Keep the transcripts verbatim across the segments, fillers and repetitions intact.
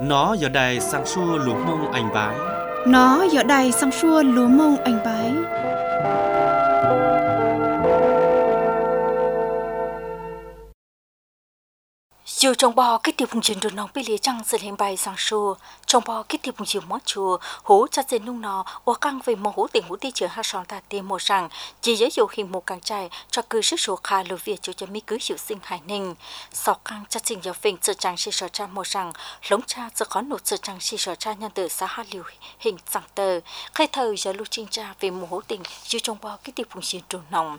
Nó giờ đây sang xua lúa mông anh bái. Nó giờ đây sang xua lúa mông anh bái. Dù trong bò cái tiêu phùng chuyển đồ nóng bị lìa trăng sự lên bài sang xua, trong bò cái tiêu phùng chuyển mót chùa, hú chặt dên nung nọ, ô căng về mô hú tình hú ti chữa hạ sòn ta tiền một rằng, chỉ giới dụ hình một càng trai cho cư sức số khá lưu việt cho cho mỹ cứ hiệu sinh hải ninh. Sau căng chặt dên giáo phình sự trăng si sở cha một rằng, lống cha sự khó nụ sự trăng si sở cha nhân tử xã hạ lưu hình sang tờ, khai thời giờ lưu trinh cha về mô hú tình dù trong bò cái tiêu phùng chuyển đồ nóng.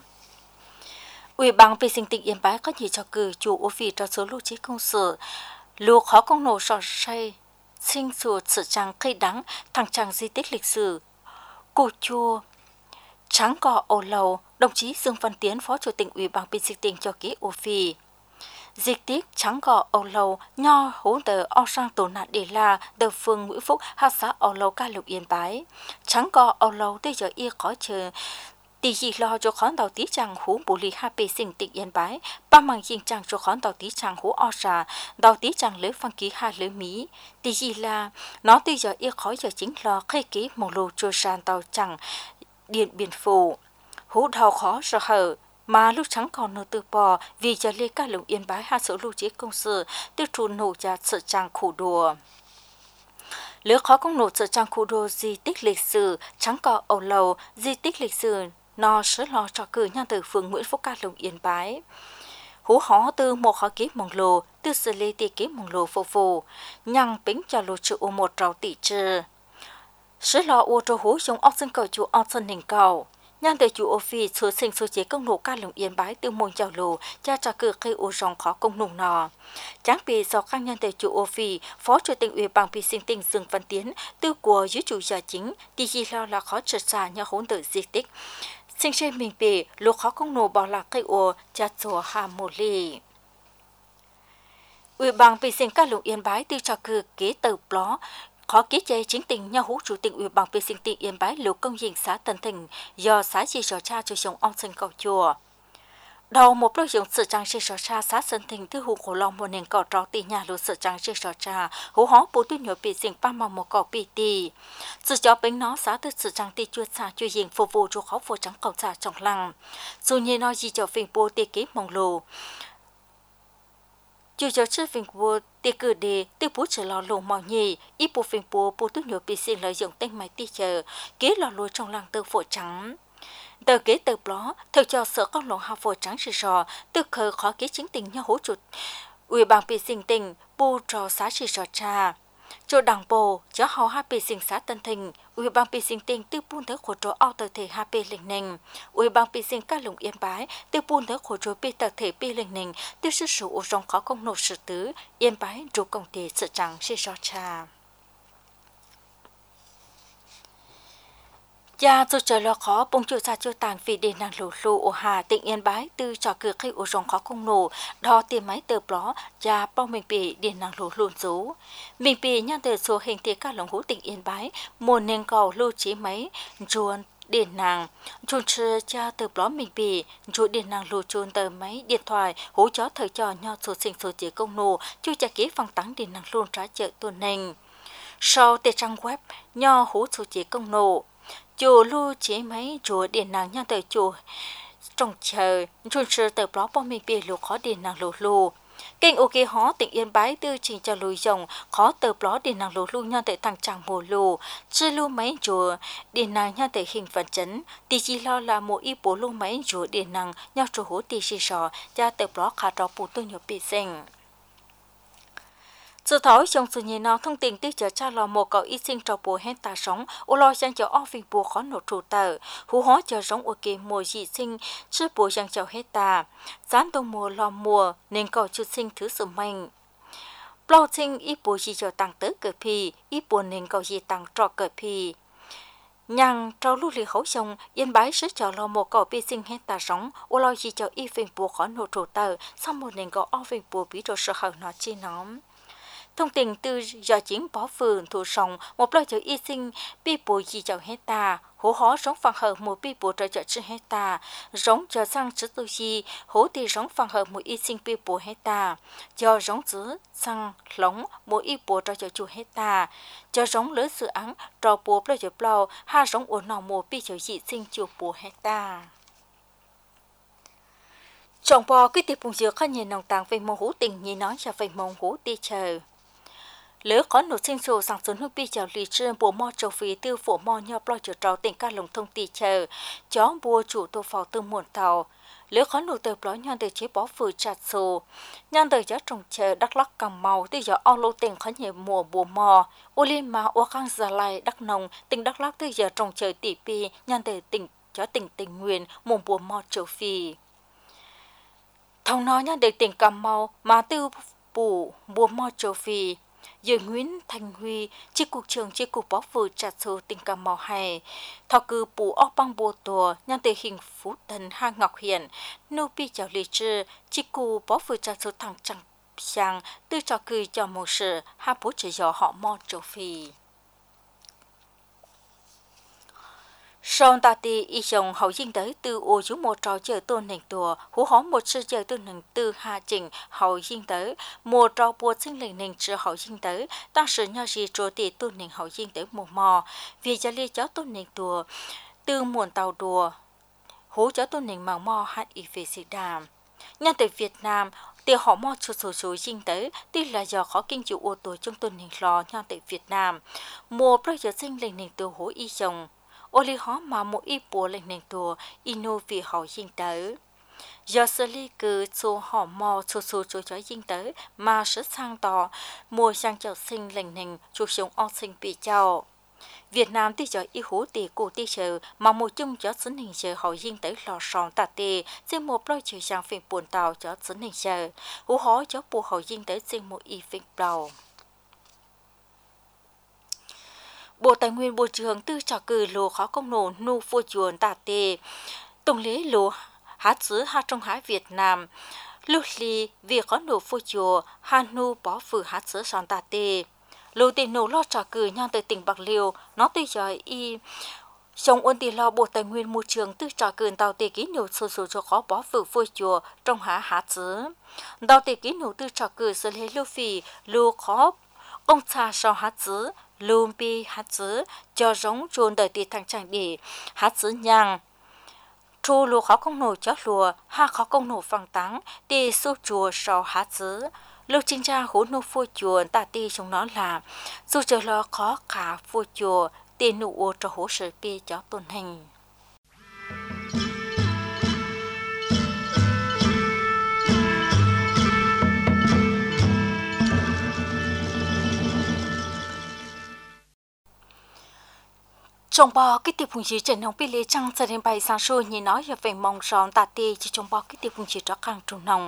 Ủy ban vệ sinh tỉnh Yên Bái có nhiều cho cử chủ ô phi cho số lưu trí công sự lưu khó công nổ sò say sinh sùa sự trang cây đắng thằng trang di tích lịch sử cổ chùa trắng cò ổ lầu. Đồng chí Dương Văn Tiến, Phó Chủ tịch Ủy ban vệ sinh tỉnh cho ký ô phi di tích trắng cò ổ lầu nho hố tờ o sang tổ nạn để là tờ phường Nguyễn Phúc hạ xã ổ lầu ca lục Yên Bái trắng cò ổ lầu tới giờ y khó chờ tỷ gì lo cho khán đầu tí chàng hú bù lì ha bê sinh tỉnh Yên Bái, ba màng riêng chàng cho khán đầu tí chàng hú o sà, đầu tí chàng lưới phan ký ha lưới mỹ. Tỷ gì là nó từ giờ yêu khói giờ chính lo khai ký một lô cho sàn tàu chàng điện biển phủ. Hú đầu khó sợ hở, mà lúc trắng còn nợ từ bò vì giờ lê ca lũng Yên Bái ha số lưu chế công sự, từ trù nổ ra sợ chàng khổ đùa. Lưới khó công nổ sợ chàng khổ đùa di tích lịch sử, trắng cò ẩu lầu, di tích lịch sử, nó sẽ lo cho cử nhân từ phường Nguyễn Phúc ca lũng Yên Bái. Hú hó từ một khó ký mong lô, từ xử lý tỷ ký mong lô phục vụ, nhằm bính cho lô chữ ô một trào tỷ trừ. Sẽ lo ô trô hú dùng ốc sinh cầu chủ ốc sinh hình cầu. Nhân từ chủ ô phi số sinh số chế công nụ ca lũng Yên Bái từ môn chào lô, cha cho cử khi ô rong khó công nụ nọ. Chẳng bị do các nhân từ chủ ô phi, Phó Chủ tịch Ủy ban vệ sinh tỉnh Dương Văn Tiến, từ của dưới chủ gia chính, thì gì lo là khó trượt xa nhau hỗn tử di tích. Sinh sinh mình bị lúc khó công nổ bỏ lạc cây ổ chát chùa hà mô lì. Ủy ban vệ sinh ca lũng Yên Bái từ cho cử kế tờ bló khó ký chế chính tình nhau hú Chủ tịch Ủy ban vệ sinh tỉnh Yên Bái lưu công diện xã Tân Thịnh do xã chỉ sở cha cho sống ông sinh cầu chùa. Đầu một đối dụng sự trang trí sở cha xã Sơn Thịnh thứ hụ khổ lòng một nền cỏ trò tì nhà lưu sự trang trí sở cha hú hó bố tuyên nhớ bị sinh ba mong một cỏ bị tì. Sự cho bánh nó xã từ sự trang tì chuột xa chui diện phục vụ cho khó phổ trắng cầu xa trong lăng. Dù như nó gì cho phình bố tì kế mong lù. Dù cho chứ phình bố tì cử đề tư bố trở lò lù màu nhì ít bố phình bố bố tuyên nhớ bị sinh lợi dụng tên máy tì chờ kế lò lùi trong lăng tư phổ trắng. Tờ kế tờ bló, theo cho sở con lộn hạ phổ trắng sự sò, từ khờ khó kế chính tình nhau hỗ chuột. Ủy ban bị sinh tình, bù trò xã sự sò trà. Cho đảng bồ, cho hào hạ bị sinh xã Tân Thịnh, Ủy ban bị sinh tình từ buôn tới khổ trò ao tờ thể hạ bị lệnh nình. Ủy ban bị sinh ca lũng Yên Bái, từ buôn tới khổ trò bị tờ thể bị lệnh nình, từ sự sổ ổ rong khó công nộp sự tứ, Yên Bái trụ công thể sự trắng sự sò trà. Gia dù trời lo khó bông chủ ra cho tàng vì đề năng lũ lũ ở Hà tỉnh Yên Bái từ trò cửa khi ở rong khó công nổ đo tiền máy tờ bló và bao mình bị đề năng lũ lụn rú. Mình bị nhân từ số hình thế cả lòng hữu tỉnh Yên Bái một nền cầu lưu trí máy ruồn điện năng chuồn chơi cha tờ bló mình bị chuồn điện năng lũ chuồn tờ máy điện thoại hỗ trợ thời trò nho số sinh số chế công nổ chưa trả kế phòng tăng điện năng luôn trả trợ tuần nền. Sau tờ trang web nho hỗ số chế công nổ chùa lưu chế máy chùa điện năng nhân tới chùa trong chờ chuồn chơi tờ blog bao mình bị lục khó điện năng lù lù kênh ok hó tỉnh Yên Bái tư trình cho lùi dòng khó tờ blog điện năng lù lù nhân tới thằng chàng mùa lù chơi lưu máy chùa điện năng nhân tới hình phản chấn tỷ chỉ lo là một ít bố lưu máy chùa điện năng nhau chùa hố tỷ chỉ sò cho tờ blog khá rõ bù tư nhiều bị sinh. Sự thói trong sự nhìn nào thông tin tư trở cha lò một cậu y sinh trò bùa hết ta sống, ô lo sang cho o phình bùa khó nổ trụ tờ, hú hó chờ giống ở kì mùa dị sinh, chứ bùa sang cho hết ta, gián đông mùa lò mùa nên cậu chút sinh thứ sự mạnh. Bao sinh ít bùa gì cho tăng tới cờ pì, ít bùa nên cậu gì tăng trò cờ pì. Nhàng trao lưu lì khẩu sông, Yên Bái sẽ cho lo một cậu bị sinh hết ta sống, ô lo gì cho y phình bùa khó nổ trụ tờ, sau một nên cậu o phình bùa bí đồ sợ hở nó chi nóm. thông tin từ do chính bỏ phường thủ sống một lời cho y sinh bị bùi gì cho hết ta hố hó sống phẳng hợp một bị bùi cho chữ hết ta giống cho sang chữ tu gì hố thì sống phẳng hợp một y sinh bị bùi hết ta cho giống chữ sang lóng một y bùi cho chữ chủ hết ta cho giống lớn sự án cho bùi lời cho bao ha giống ổn nào một bị cho dị sinh chủ bùi hết ta trong bò cái tiệp bùng dừa khá nhìn nòng tàng về mong hú tình như nói cho về mong hú đi chờ lỡ có nổ sinh sổ sang xuống nước bi chào lì trơn bùa mò châu phi tiêu phổ mò nhau lo chờ trò tình ca lồng thông tì chờ chó bùa chủ tô phò tư muộn tàu lỡ có nổ tờ bó nhăn đời chế bó phử chặt sổ nhăn đời gió trồng chờ đắc lắc cầm màu tư gió o lô tình khó nhẹ mùa bùa mò ô liên mà ô khang già lại đắc nồng tình đắc lắc tư gió trồng chờ tỉ pi nhăn đời tình chó tình tình nguyên mùa bùa mò châu phi thằng nó nhăn đời tình cầm màu mà tư bù bùa mò châu phi giờ Nguyễn Thành Huy chi cục trưởng chi cục bảo vệ trật tự tỉnh Cà Mau hay thọ cử bù óc băng bồ tùa nhân tế hình phú tần Hà Ngọc Hiển nô pi chào lý trư chi cục bảo vệ trật tự thằng chẳng sang từ trò cử cho một sự hai bố chỉ do họ mò châu Phi sau ta ti y chồng hậu dinh tới từ ô chú một trò chơi tôn nền tùa hú hó một sự chơi tôn nền từ hà chỉnh hậu dinh tới một trò bùa sinh lệnh nền chưa hậu dinh tới tăng sự nhau gì trò ti tôn nền hậu dinh tới một mò vì gia ly cháu tôn nền tùa từ muộn tàu đùa hú cháu tôn nền màu mò hát y về sĩ đàm nhân từ Việt Nam tiêu họ mò chút số số dinh tới tuy là do khó kinh chịu ô tô trong tôn nền lò nhân từ Việt Nam một pro giờ sinh lệnh nền tùa hú y chồng ô li họ mà một ít bùa lên nền tùa ino vì họ dinh tới giờ xử lý cứ số họ mò số số cho cho dinh tới mà sẽ sang tỏ mua sang chợ sinh lên nền chụp sống ông sinh bị chào Việt Nam tí cho ý hú tỷ cụ tí chờ mà một chung cho xứng hình chờ họ dinh tới lò sòn tà tì xin một lôi chờ sang phiên buồn tàu cho xứng hình chờ hú hó cho bùa họ dinh tới xin một ý phiên đầu Bộ Tài nguyên Bộ trưởng tư trò cử lô khó công nổ nụ vô chuồn tà tê. Tổng lý lô hát xứ hát trong hái Việt Nam. Lúc lý việc có nổ vô chùa hát nụ bỏ phử hát xứ son tà tê. Lô tiền nổ lo trò cử nhang tới tỉnh Bạc Liêu. Nó tuy giỏi y Xong ôn tì lo Bộ Tài nguyên Môi trường tư trò cử tàu tê ký nổ sổ sổ cho khó bỏ phử vô chùa trong há hát xứ. Tàu tê ký nổ tư trò cử xử lý lưu phì lô khó ông cha sau hát xứ. Lùm bi hát xứ cho giống chuồn đời tì thằng chẳng đi hát xứ nhang chu lùa khó công nổ cho lùa ha khó công nổ phẳng tắng tì su chùa sau hát xứ lúc chính tra hú nô phu chuồn ta tì trong nó là dù chờ lo khó cả phu chùa tì nụ ô cho hú sở bi cho tôn hình trong bò cái tiệp phụng chỉ trên nông bị lệ trăng sẽ đến bài sáng sôi như nói về mong sòn tà tê chỉ trong bò cái tiệp phụng chỉ cho càng trung nông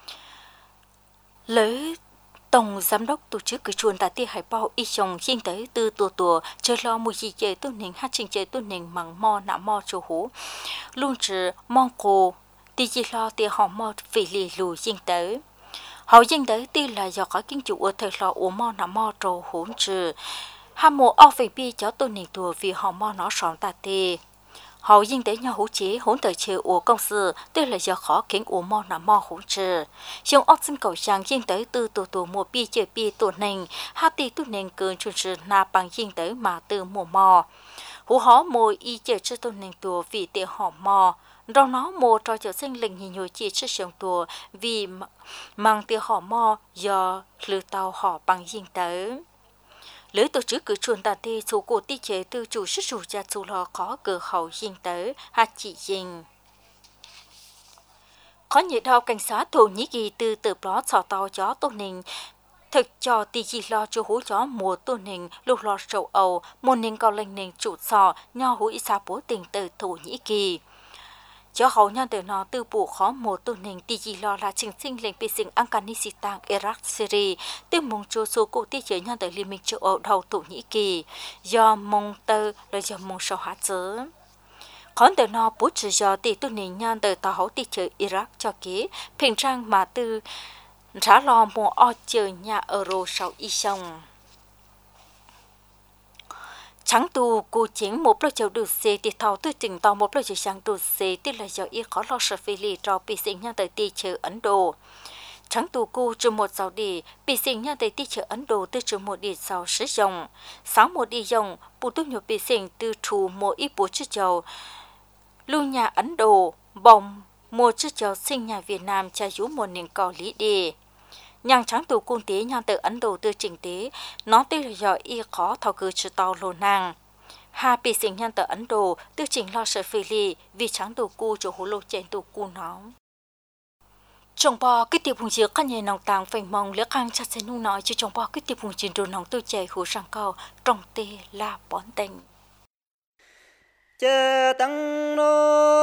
lấy tổng giám đốc tổ chức cử chuồn tà tê hải bao y chồng xin tới từ tua tua chơi lo mùi gì chơi tu nền hát trình chơi tu nền măng mò nạ mò châu hú luôn chỉ mong cô tì chỉ lo tì họ mò vì lì lù xin tới họ xin tới tì là do có kinh chủ ở thời lo ủ mò nạ mò châu hú chỉ hà mộ ở phía bi cho tôi nền tùa vì họ mò nó sòn tà tê họ dinh tới nhau hú chế hỗn tới chơi ủa công sự tức là do khó kiến ủa mò nà mò hú trừ xong ốc xin cầu sang dinh tới từ tù tù mùa bi chơi bi tù nền hà tì tù nền cơn chun trừ na bằng dinh tới mà từ mùa mò hú hó mùi y chơi chơi tù nền tùa vì tì họ mò rồi nó mùa trò chơi sinh linh hình nhồi chia chơi sống tùa vì mang tì họ mò do lừa tàu họ bằng dinh tới lưới tổ chức cử chuồn tà tê số cổ tí chế từ chủ sức chủ gia chủ lò có cử hậu dinh tới hạt chỉ dinh. Có nhiệt đào cảnh sát Thổ Nhĩ Kỳ từ từ đó xỏ tàu chó tôn nình thực cho tì gì lo cho hú chó mùa tôn nình lục lò châu Âu môn nình cao lệnh nình chủ sò nho hú isa bố tình từ Thổ Nhĩ Kỳ. Cho hậu nhân từ nó từ bộ khó một tôn nền tì gì lo là trình sinh lệnh bị sinh Afghanistan, Iraq, Syria từ mong chúa số cụ tí chế nhân từ Liên minh châu Âu đầu Thổ Nhĩ Kỳ do mong tơ là do mong sâu hạt chớ. Khón từ nó bố trừ do tỷ tôn nền nhân từ tàu hậu tí chế Iraq cho ký,平常mà từ trả lo mua o chờ nhà euro sau y xong chẳng tu cụ chính một lô châu đủ xe thì thầu tư trình tàu một lô châu sáng đủ xe thì là do y khó lo sợ phi lì cho bị sinh nhà tới ti chờ Ấn Độ chẳng tu cụ trừ một sáu đi bị sinh nhà tới ti chờ Ấn Độ từ trừ một đi sau sử dụng sáu một đi dùng bộ tu nhiều bị sinh từ trù một ít bộ chữ châu lưu nhà Ấn Độ bồng một chữ châu sinh nhà Việt Nam cha dú một nền cỏ lý đi nhang trắng tù cung tế nhang từ Ấn Độ từ trình tế nó tên là do y khó thao cử chữ tàu lô nàng hà bị sinh nhang từ Ấn Độ từ trình lo sợ phi lì vì trắng tù cu chỗ hồ lô chèn tù cu nó trong bò cái tiệp hùng chiếc các nhà nòng tàng phành mong lẽ khang chặt xe nung nói chứ trong bò cái tiệp hùng chiến đồ nòng tôi chạy hồ sang cao trong tê là bón tình chớ tăng nô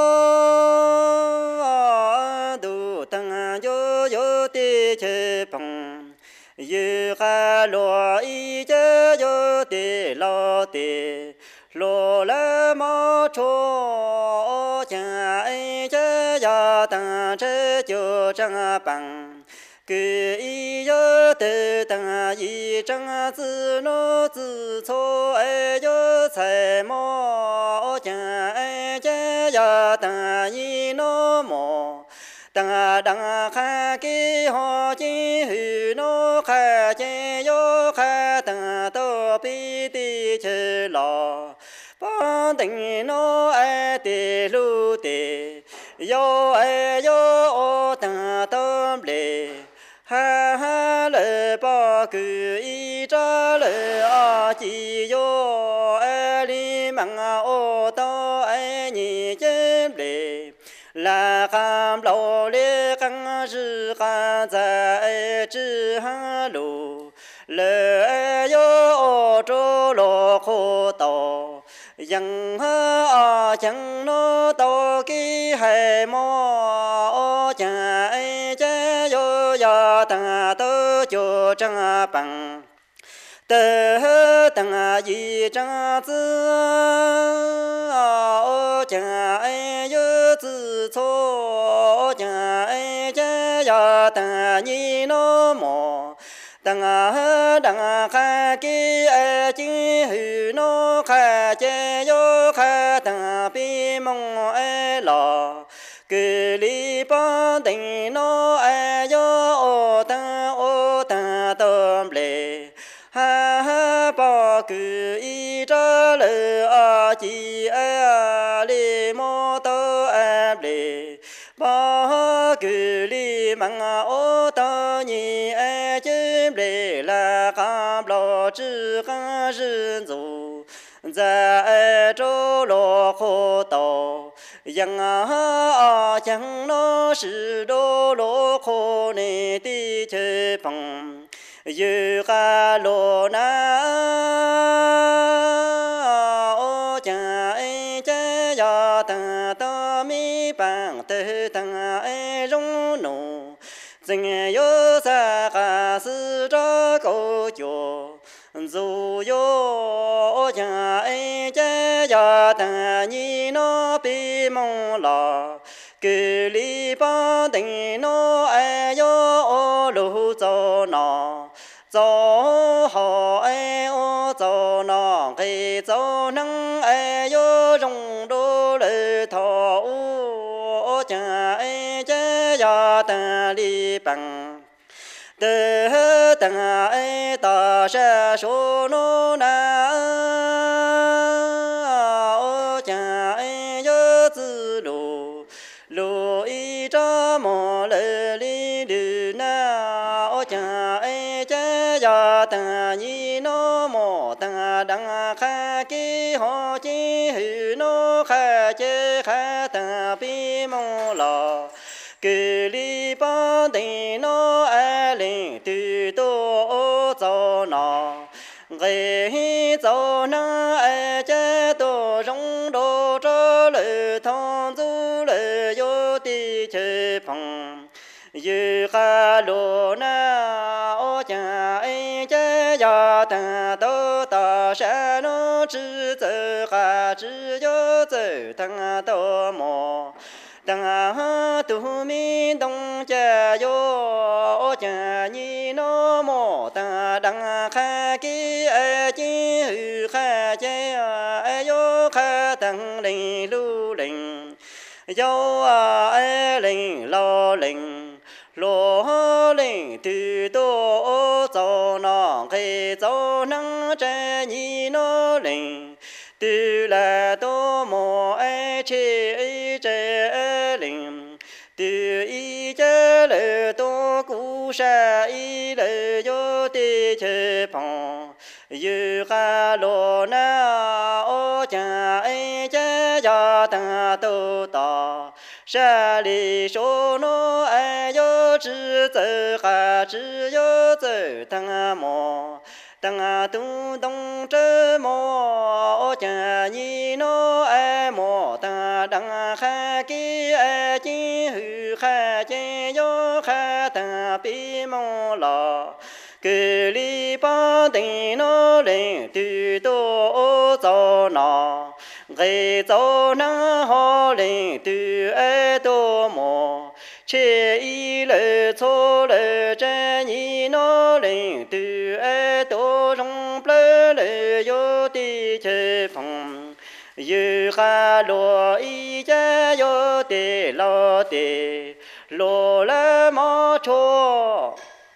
đủ tăng yo yo tê chê bằng yu ha lo y chớ yo tê lo tê lo la ma cho cha ai chớ ya tăng chớ cho trang bằng cứ y yo tê tăng y trang zư nô zư cho ai yo sai mo cha ai chớ ya tăng y nô mo tăng đăng kha ki ho chi hư nô kha che yo kha tăng tô pi ti chê lo ban tình nô ai ti lu ti yo ai yo o tăng tôm lệ ha ha lệ ba cứ y tra lệ a chi yo ai li mang o to ai nhị chém lệ là cam lâu lê căng rư ca在知哈路lệ yo o trô lô khô tàu yang ha chẳng nó tàu kí hay mò cha ai cha yo ya ta tơ cho trang bằng tơ tăng yi trang tư cha ai yo tư cho cha ai cha ya ta ni no mo tăng đăng kha ki ai chi hư no kha che yo kha tăng pi mong ai lo cứ li ban tình no ai yo o ta o ta tôm lệ ha ha ba cứ y tra lệ a chi ai li mo to ai lệ ba cứ li mang o ta ni ai chém lệ là cam lo chữ ca rừng dù在周罗口道，yang啊将那是周罗口内的去碰，有个罗那哦将爱将呀等到米帮的等爱容诺，真有啥个是这个脚。dù yo cha ai cha ya ta ni no bi mong la cứ li ba tình no ai yo o lu zo na zo ho ai o zo na cái zo năng ai yo rong đô lệ thọ o cha ai cha ya ta li bằng tê tăng ai ta sẽ số nô na ô cha ai nhớ tư lù lù y cha mò lệ li lù na ô cha ai cha ya ta ni no mò ta đăng kha ki ho chi hư no kha che kha ta pi mong lo cứ li ba tình nó ai lên từ tô cho nó gây cho nó ai che tô rong đô cho lệ thon du lệ yo ti chơi phong yu kha lô na ô cha ai che ya ta tô ta sa nó chữ tự kha chữ yo tự thăng tô mò tăng tu mi đông cha yo cha cha ni nó mò ta đăng kha ki ai chi hư kha che ai yo kha tăng linh lu linh yo ai linh lo linh lo linh tu do zo na ke zo nang cha ni nó linh tu la do mo ai che ai che linh tu y che le do cu sha y le yo ti che phong yu ga lo na o cha ai che ya ta do ta sha li sho no ai yo zhi zhe ha zhi yo zhe tang mo tang tu dong zhe mo o cha ni no ai mo ta dang ha ki ai ji hu ha je yo ha ta bi mo la que li ba de no le tu do o zo na ge zo na ho le tu e do mo che y le cho le zhe ni no le tu e do rong ple le yo ti che phong yu ha lo y ja yo de lo de lo la mo cho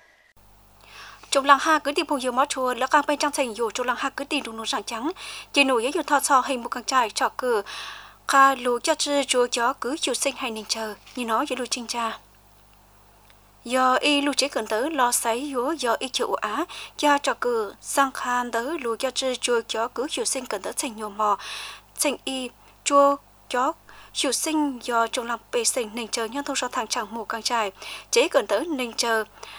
trong làng ha cứ đi bùi máu chùaแล้วการไปจังใส่อยู่trong làng ha cứ đi đúng nó sáng trắng chỉ nổiอยู่thọ sò hình một càng trai trọ cửa kha lú cho chư chúa chó cứ chiều sinh hay nên chờ như nó với lú trinh cha do y lú chế cần tới lo sấy dúa do y chịu á cho trọ cửa sang khan tới lú cho chư chúa chó cứ chiều sinh cần tới thành nhiều mò thành y chúa chó chiều sinh do trong làng bề sinh nên chờ nhân thông sau thằng chẳng một càng trai chế cần tới nên chờ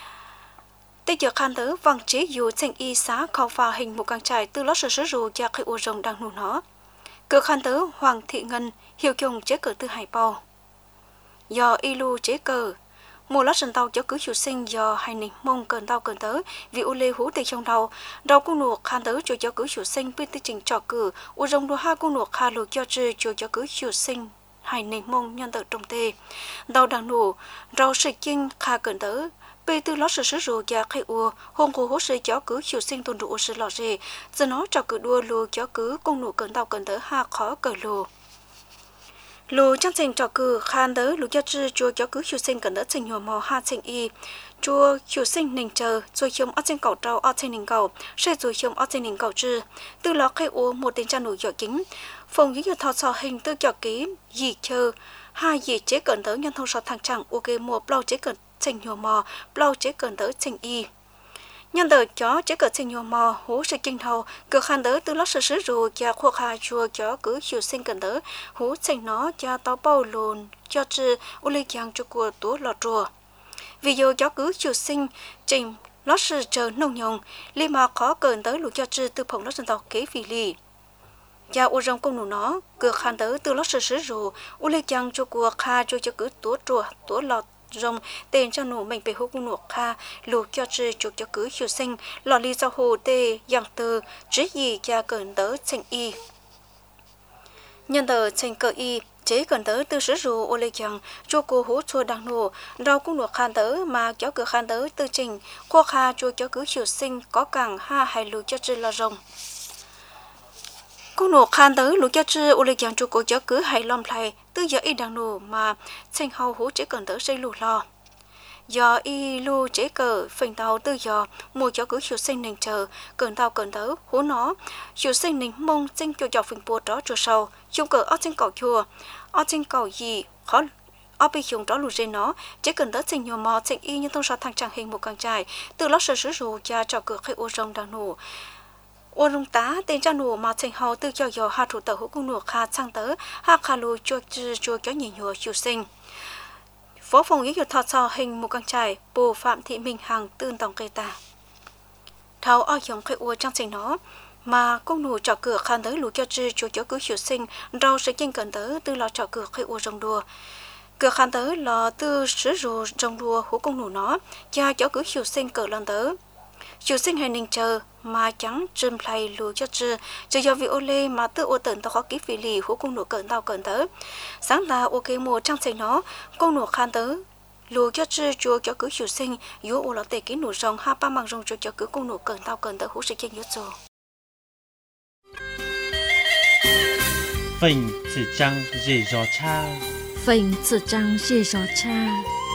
tây giờ khan tới vang chế dù thành y xá khâu pha hình một càng trai từ lót sờ sờ rù ra khi u rồng đang nụ nó cửa khan tới hoàng thị ngân hiệu chung chế cờ từ hải bao do y lu chế cờ mùa lót sần tàu cho cứ chiều sinh do hai nịch mông cơn tàu cơn tới vì u lê hú tây trong đầu đầu cung nuộc khan tới cho cho cứ chiều sinh bên tây trình trò cử u rồng đua ha cung nuộc kha lu cho chư cho cho cứ chiều sinh hai nịch mông nhân tự trong tê đầu đang nụ rau sợi chinh kha cơn tới bây từ lót sờ sờ rù ra khi u hôm cô hốt sợi chó cứ chiều sinh tuần đủ sợi lọt rề giờ nó trò cử đua lu chó cứ cung nụ cơn tàu cơn tới ha khó cờ lu lù trong trình trò cử khan tới lù cho chư chùa cho cứ chiều sinh cần đỡ trình nhỏ mò ha trình y chùa chiều sinh nình chờ rồi chiều ở trên cầu trâu ở trên nình cầu sẽ rồi chiều ở trên nình cầu chư từ lọ khai u một tên cha nổi giỏ kính phòng những thọ sò hình tư giỏ ký gì chờ hai gì chế cần tới nhân thông sò thằng chẳng ok mua bao chế cần trình nhỏ mò bao chế cần tới trình y nhân đời chó chế cờ sinh nhiều mò hú sự kinh thầu cửa khan đỡ từ lót sờ sứ rồi cha khoa khai chùa chó cứ chiều sinh cần đỡ hú sinh nó cha tao bao lồn cho chư u lê giang cho của túa lọt rùa vì dù chó cứ chiều sinh trình lót sờ chờ nông nhồng li mà khó cờn tới lũ cho chư từ phòng lót sân tàu kế vì lì cha u rong công nụ nó cửa khan đỡ từ lót sờ sứ rồi u lê giang cho của kha cho cho cứ túa rùa túa lọt rồng tên cho nụ mình về hô cung nụ kha lù cho chư chuột cho cứ chiều sinh lò li cho hồ tê yang từ chỉ gì cha cần đỡ thành y nhân đỡ thành cờ y chế cần đỡ từ sử dụng ô lê chẳng cho cô hú chua đang nụ rau cung nụ khan đỡ mà kéo cửa khan đỡ từ trình khoa kha chuột cho cứ chiều sinh có càng ha hay lù cho chư là rồng cung nụ khan đỡ lù cho chư ô lê chẳng cho cô cho cứ hay lom lại từ giờ y đang nụ mà thành hậu hú chế cần đỡ xây lù lo do y lu chế cờ phình tàu từ giờ mua cho cứ chiều sinh nền chờ cần tàu cần đỡ hú nó chiều sinh nền mông sinh cho cho phình bùa đó cho sâu chung cờ ở trên cầu chùa ở trên cầu gì khó ở bên chung đó lù trên nó chế cần đỡ sinh nhiều mò sinh y như thông sao thằng chẳng hình một càng trai từ lót sờ sứ rù cha cho cửa khi ô rồng đang nụ ô rồng tá tên cha nụ mà thành hậu từ cho giờ hai thủ tàu hú cung nụ kha sang tớ ha kha lu cho cho cho nhiều nhiều chiều sinh phó phòng giáo dục thọ sò hình một càng trai bồ phạm thị minh hằng tương tổng cây ta tháo ở dòng khai ua trong trình nó mà công nụ trọ cửa khan tới lũ cho chư cho cho cứ chiều sinh rau sẽ chân cần tới từ lò trọ cửa khai ua rồng đùa cửa khan tới lò từ sử rù rồng đùa hú công nụ nó cha cho cứ chiều sinh cờ lần tới chiều sinh hay ninh chờ mà chẳng trùm play lùa cho chư cho do vì ô lê mà tự ô tận tao khó ký vì lì hú công nụ cận tao cận tới sáng ta ok mua trong trình nó công nụ khan tới lúa cho chư chúa cho cứ chủ sinh yếu ô lọ tề kỹ nụ rồng ha ba mang rồng cho cho cứ cung nụ cần tao cần tới hú sự kiện yếu rồi Phình chỉ trăng dì gió cha Phình chỉ trăng dì gió cha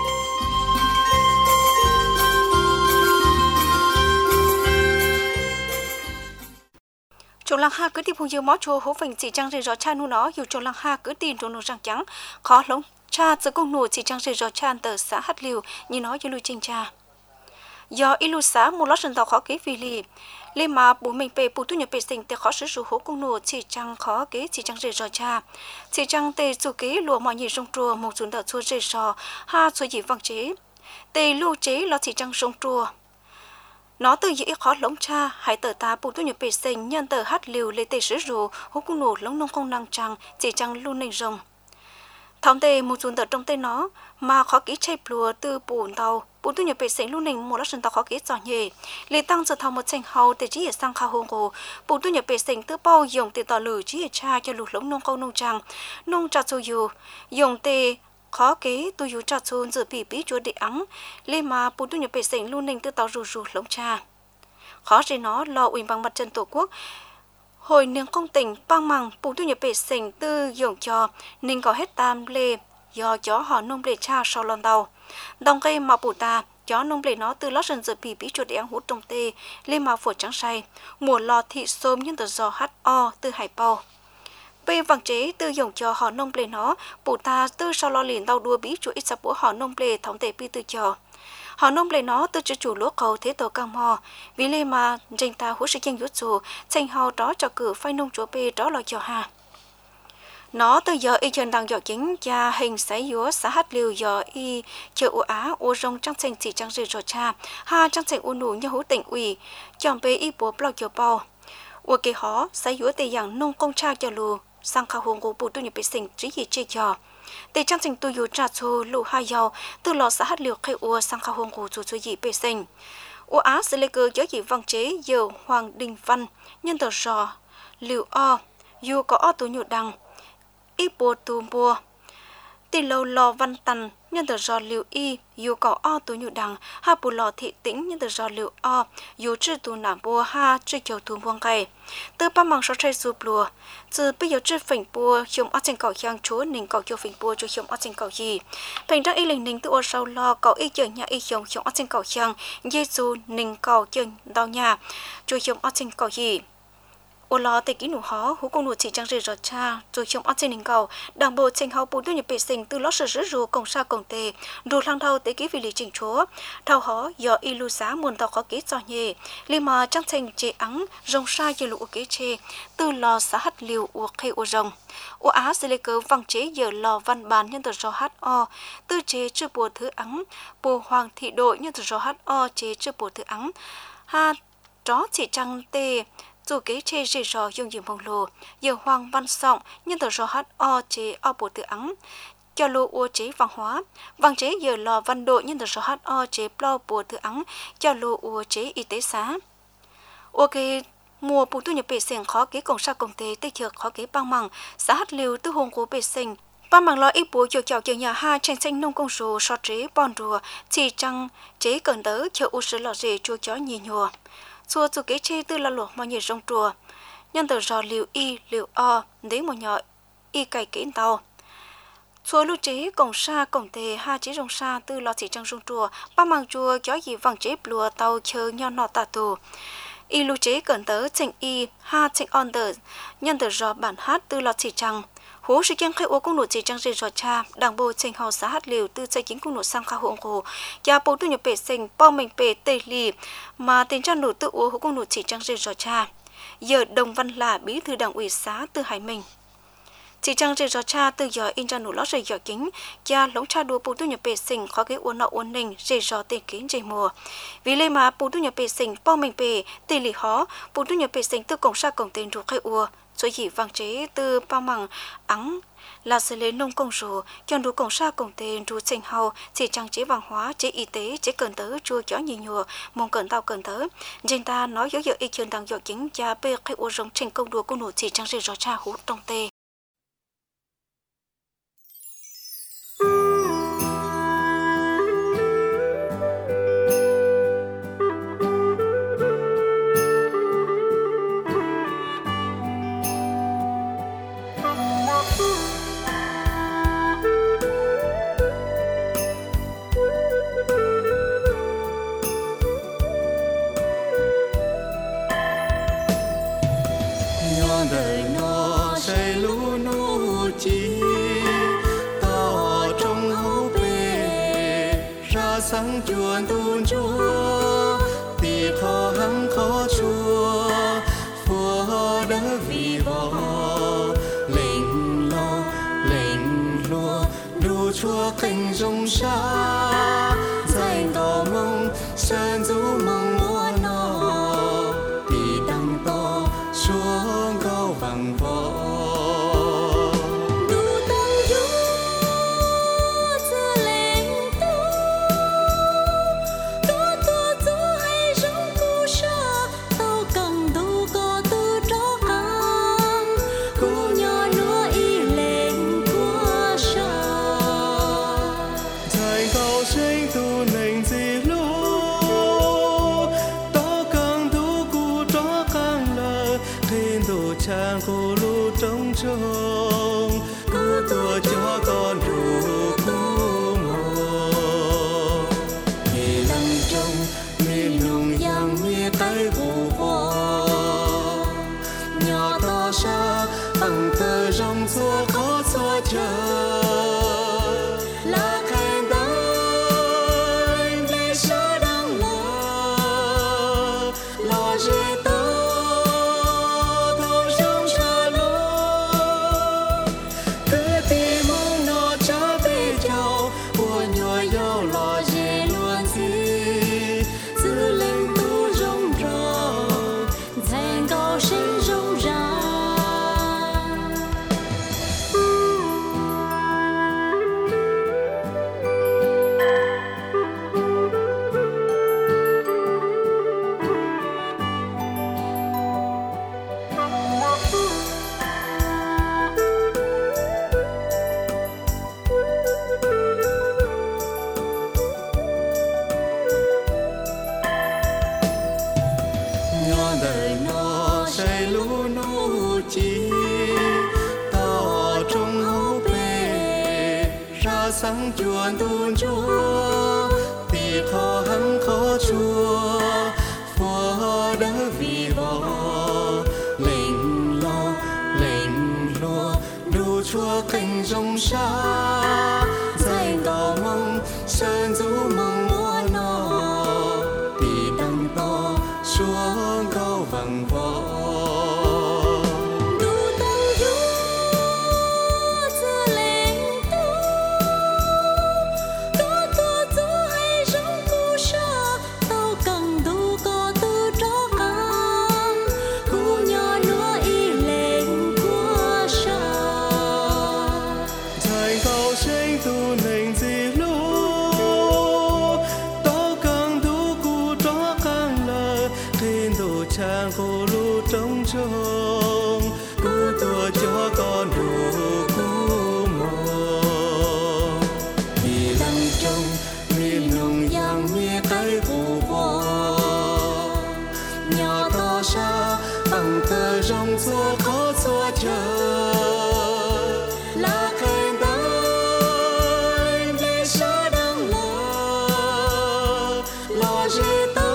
Chỗ lăng ha cứ tìm hùng dư mó chùa hú phình chỉ trăng dì gió cha nu nó dù chỗ lăng ha cứ tìm chỗ nụ răng trắng khó lắm cha giờ công nụ chỉ trăng dì gió cha tờ xã hạt liều như nói cho lưu trình cha do ilu xã một lót sân tàu khó kế vì lì lên mà bố mình về bù tu nhập về sinh để khó sử dụng hố công nụ chỉ trăng khó kế chỉ trăng dì gió cha chỉ trăng tê chủ kế lùa mọi nhị rong trùa một chuẩn đợt chua dì gió ha số gì vang chế tê lưu chế là chỉ trăng rong trùa nó từ dĩ khó lống cha hãy tờ ta bù tu nhập bề sinh nhân tờ hát liều lấy tê sử dụng hú cung nổ lống nông không năng trăng chỉ trăng luôn nền rồng thống tê một chuồn tờ trong tê nó mà khó kỹ chạy plùa từ bù tàu bù tu nhập bề sinh luôn nền một lát sân tàu khó kỹ giỏi nhề lấy tăng giờ thầu một tranh hậu tê chỉ ở sang khao hông hồ bù tu nhập bề sinh từ bao dùng tê tỏ lử chỉ ở cha cho lụt lống nông câu nông trăng nông trà châu dù dùng tê khó kế tôi dù trà chôn giờ bị bí chúa địa ắng lên mà bù tu nhập bề sinh luôn nền từ tàu rù rù lống cha khó gì nó lo ủy bằng mặt trận tổ quốc hồi nương công tỉnh bang mằng bù tu nhập bề sinh tư dùng cho nên có hết tam lê do chó họ nông lê cha sau lon tàu đồng cây mà bù ta chó nông lê nó từ lót sân giờ bị bí chuột để ăn hút trong tê lên mà phổi trắng say mùa lò thị xôm nhưng từ giò hát o từ hải bao về vàng chế từ dùng cho họ nông lê nó bù ta từ sau lo liền tàu đua bí chuột ít sắp bữa họ nông lê thống tệ bi từ cho họ nông lê nó từ chủ chủ lúa cầu thế tổ cam mò vì lê mà danh ta hút sự tranh rút dù tranh hào đó cho cử phai nông chúa bê đó là cho hà nó từ giờ y chân đang dọ chính cha hình sấy dúa xã hát liều giờ y chờ u á u rong trang thành chỉ trang rì rồi cha ha trang thành u nụ như hú tỉnh ủy chọn bê y bố bao chờ bao u kỳ hó sấy dúa tề dạng nông công cha cho lù sang khảo hồn của bù tu nhập bê sinh trí gì chơi cho tề trang thành tu yu trà chô lù hai dầu từ lò xã hát liều khai u sang khảo hồn của chủ chủ gì bê sinh u á sẽ lấy cơ cho gì văn chế giờ hoàng đình văn nhân tờ rò liều o yu có o tu nhụ đằng y bùa tù bùa tì lâu lò văn tần nhân tờ do liều y dù có o tù nhụ đằng ha bù lò thị tĩnh nhân tờ do liều o dù chư tù nả bùa ha chư kiều tù buông cày từ ba măng so chơi sụp lùa từ bây giờ chư phỉnh bùa chôm ở trên cầu giang chúa nình cầu cho phỉnh bùa cho chôm ở trên cầu gì phỉnh ra y lình nình từ ở sau lò cầu y chờ nhà y chôm chôm ở trên cầu giang giêsu nình cầu chờ đào nhà cho chôm ở trên cầu gì ô lò tây kỹ nụ hó hú công nụ chỉ trang rì rọt cha rồi trong ớt trên đỉnh cầu đảng bộ tranh hậu bù tu nhập bề sinh từ lót sờ rứ rù cổng sa cổng tề đồ thang thâu tây kỹ vì lý trình chúa thâu hó do ilu xá muôn tàu khó kỹ cho nhẹ li mà trang thành chế ắng rong sa giờ lụ kế chế từ lò xã hạt liều u khê u rong u á sẽ lấy cớ văn chế giờ lò văn bàn nhân tờ do hát o từ chế chưa bùa thứ ắng bùa hoàng thị đội nhân tờ do hát o chế chưa bùa thứ ắng ha đó chỉ trang tê dù kế chế rì rò dùng dìm hồng lô giờ hoàng văn sọng nhân tờ rò hát o chế o bổ tự ắng cho lô ua chế văn hóa văn chế giờ lò văn đội nhân tờ rò hát o chế plo bổ tự ắng cho lô ua chế y tế xá ok mùa bù tu nhập bể sinh khó kế cổng sa cổng tế tây chợ khó kế băng măng xã hát liều tư hồn của bể sinh ba mảng lo ít bùa chiều chào chiều nhà ha tranh xanh nông công số so chế bon rùa chỉ trăng chế cần tớ chờ u sứ lò rể chua chó nhì nhùa xua chủ kế chế tư là lụa mọi người trong chùa nhân tờ rò liều y liều o đến một nhỏ y cày kỹ tàu xua lưu chế cổng sa cổng tề ha chế rong sa tư lò chỉ trong trong chùa ba mảng chùa chó gì vàng chế lùa tàu chờ nho nọ tà tù y lưu chế cẩn tớ trình y ha trình on tờ nhân tờ rò bản hát tư lò chỉ trăng hú sự kiêng khai ô công nụ chỉ trang rì rò cha đảng bộ trình hào xã hát liều từ xây chính công nụ sang khá huống hồ gia bố tu nhập bể sinh bao mình bể tây lì mà tiền trang nụ tự ô hú công nụ chỉ trang rì rò cha giờ đồng văn là bí thư đảng ủy xã từ hải mình chỉ trang rì rò cha từ giờ in trang nụ lót rì rò kính gia lống cha đua bố tu nhập bể sinh khó cái uốn nọ uốn nình rì rò tiền kính rì mùa vì lê mà bố tu nhập bể sinh bao mình bể tây lì hó bố tu nhập bể sinh từ cổng sa cổng tiền ruột khai ua số gì vàng chế từ bao măng ắng là xử lý nông công số chọn đủ cổng sa cổng tiền đủ trình hậu chỉ trang chế văn hóa chế y tế chế cần tớ chua chó nhiều nhùa mong cần tao cần tớ dân ta nói dấu hiệu ý kiến đang dọ chính cha bê khai ô rong trình công đùa công nụ chỉ trang rì rõ cha hút trong tê sáng chuồn tuôn chúa tì khó hăng khó chúa phùa đỡ vì vò lệnh lo lệnh lùa đủ chúa canh rong xa dành tỏ mong sơn du mong mua nó tì tăng to xuống cao vàng vò chàng cô lu trống trông cứ tua cho con đủ cú mồ vì lăng trông miền nung giang mía cái vụ hoa nhỏ to xa bằng tờ rong xua khó xua chờ là khen tới lê sơ đang lờ lo dễ tới đời nó say lũ nụ chi tỏ trong hố bề ra sáng chuồn tuôn chúa tì khó hăng khó chúa phùa đỡ vì vò lệnh lo lệnh lùa đủ chúa canh rong xa dành tỏ mong sơn du mong mua nó tì tăng to xuống cao vàng vò đủ tăng du giờ lên tu có tua du hay rong cu sa tao cần đủ có tu cho con cu nhỏ nữa y lên của sa thành cao sinh tu nền gì lú tao cần đủ cu cho con lờ tin đồ chàng cô lu trống trông cứ tua cho con đủ cú mồ vì lăng trông miền nung giang mía cái vụ hoa nhỏ to xa bằng tờ rong xua khó xua chờ là khen tới lê sơ đang lờ lo dễ tới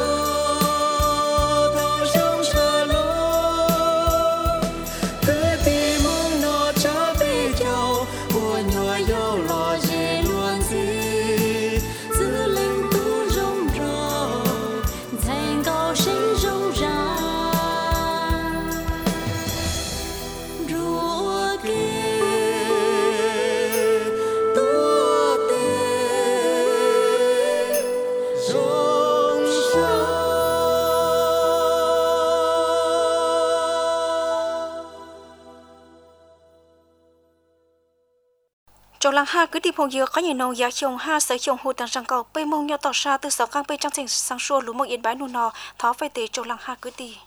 trong làng ha cứ đi phong dừa có nhiều nông giá trồng ha sở trồng hồ tàng răng cầu bay mông nhau tỏ ra từ sáu căng bay trang trình sang xua lúa một yên bãi nụ nò thó về tế trong làng ha cứ đi